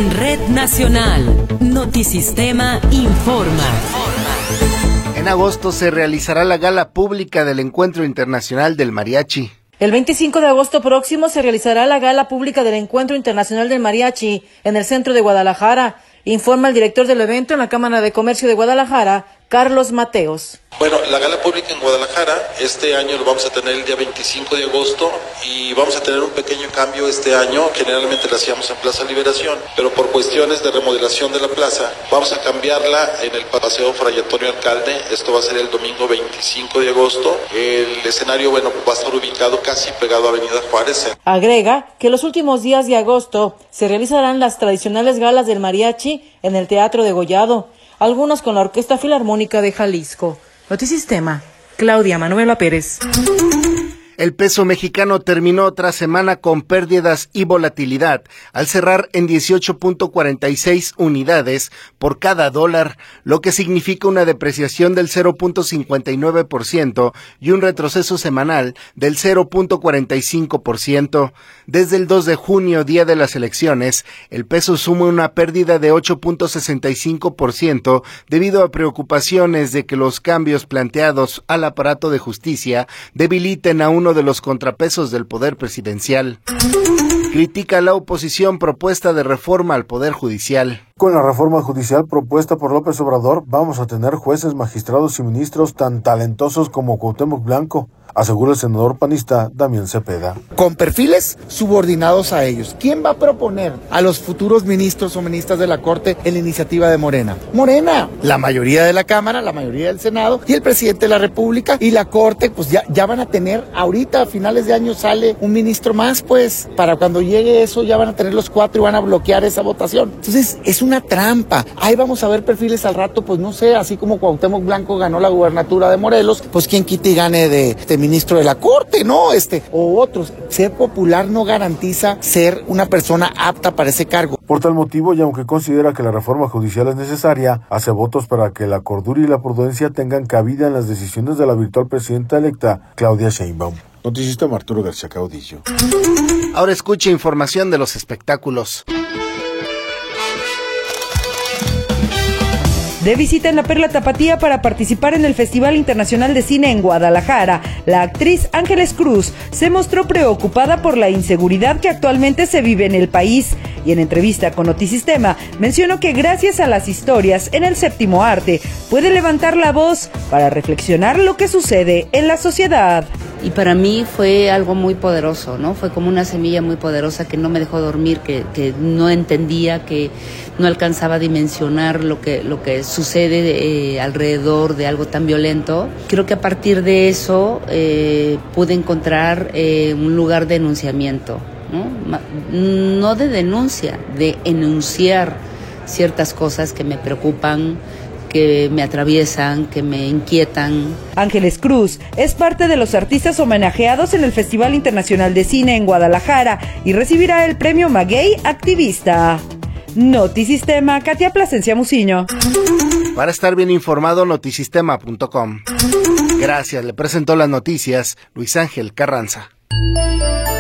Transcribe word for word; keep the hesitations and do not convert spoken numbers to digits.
En Red Nacional, Notisistema informa. En agosto se realizará la gala pública del Encuentro Internacional del Mariachi. El veinticinco de agosto próximo se realizará la gala pública del Encuentro Internacional del Mariachi en el centro de Guadalajara, informa el director del evento en la Cámara de Comercio de Guadalajara, Carlos Mateos. Bueno, la gala pública en Guadalajara, este año lo vamos a tener el día veinticinco de agosto y vamos a tener un pequeño cambio este año. Generalmente la hacíamos en Plaza Liberación, pero por cuestiones de remodelación de la plaza, vamos a cambiarla en el Paseo Fray Antonio Alcalde. Esto va a ser el domingo veinticinco de agosto. El escenario, bueno, va a estar ubicado casi pegado a Avenida Juárez. Agrega que los últimos días de agosto se realizarán las tradicionales galas del mariachi en el Teatro Degollado, algunos con la Orquesta Filarmónica de Jalisco. Notisistema, Claudia Manuela Pérez. El peso mexicano terminó otra semana con pérdidas y volatilidad, al cerrar en dieciocho punto cuarenta y seis unidades por cada dólar, lo que significa una depreciación del cero punto cincuenta y nueve por ciento y un retroceso semanal del cero punto cuarenta y cinco por ciento. Desde el dos de junio, día de las elecciones, el peso suma una pérdida de ocho punto sesenta y cinco por ciento debido a preocupaciones de que los cambios planteados al aparato de justicia debiliten a uno de los contrapesos del poder presidencial. Critica la oposición propuesta de reforma al Poder Judicial. Con la reforma judicial propuesta por López Obrador, vamos a tener jueces, magistrados y ministros tan talentosos como Cuauhtémoc Blanco, asegura el senador panista Damián Cepeda. Con perfiles subordinados a ellos. ¿Quién va a proponer a los futuros ministros o ministras de la Corte en la iniciativa de Morena? Morena, la mayoría de la Cámara, la mayoría del Senado y el presidente de la República y la Corte, pues ya, ya van a tener, ahorita a finales de año sale un ministro más, pues para cuando llegue eso ya van a tener los cuatro y van a bloquear esa votación. Entonces es una trampa. Ahí vamos a ver perfiles al rato, pues no sé, así como Cuauhtémoc Blanco ganó la gubernatura de Morelos, pues quien quite y gane de, de ministro de la Corte, ¿no? Este, o otros. Ser popular no garantiza ser una persona apta para ese cargo. Por tal motivo, y aunque considera que la reforma judicial es necesaria, hace votos para que la cordura y la prudencia tengan cabida en las decisiones de la virtual presidenta electa, Claudia Sheinbaum. Notisistema, Arturo García Caudillo. Ahora escuche información de los espectáculos. De visita en la Perla Tapatía para participar en el Festival Internacional de Cine en Guadalajara, la actriz Ángeles Cruz se mostró preocupada por la inseguridad que actualmente se vive en el país y en entrevista con Notisistema mencionó que gracias a las historias en el séptimo arte puede levantar la voz para reflexionar lo que sucede en la sociedad. Y para mí fue algo muy poderoso, ¿no? Fue como una semilla muy poderosa que no me dejó dormir, que, que no entendía, que no alcanzaba a dimensionar lo que, lo que sucede eh, alrededor de algo tan violento. Creo que a partir de eso eh, pude encontrar eh, un lugar de enunciamiento, ¿no? No de denuncia, de enunciar ciertas cosas que me preocupan, que me atraviesan, que me inquietan. Ángeles Cruz es parte de los artistas homenajeados en el Festival Internacional de Cine en Guadalajara y recibirá el premio Maguey Activista. Notisistema, Katia Plasencia Muciño. Para estar bien informado, notisistema punto com. Gracias, le presentó las noticias Luis Ángel Carranza.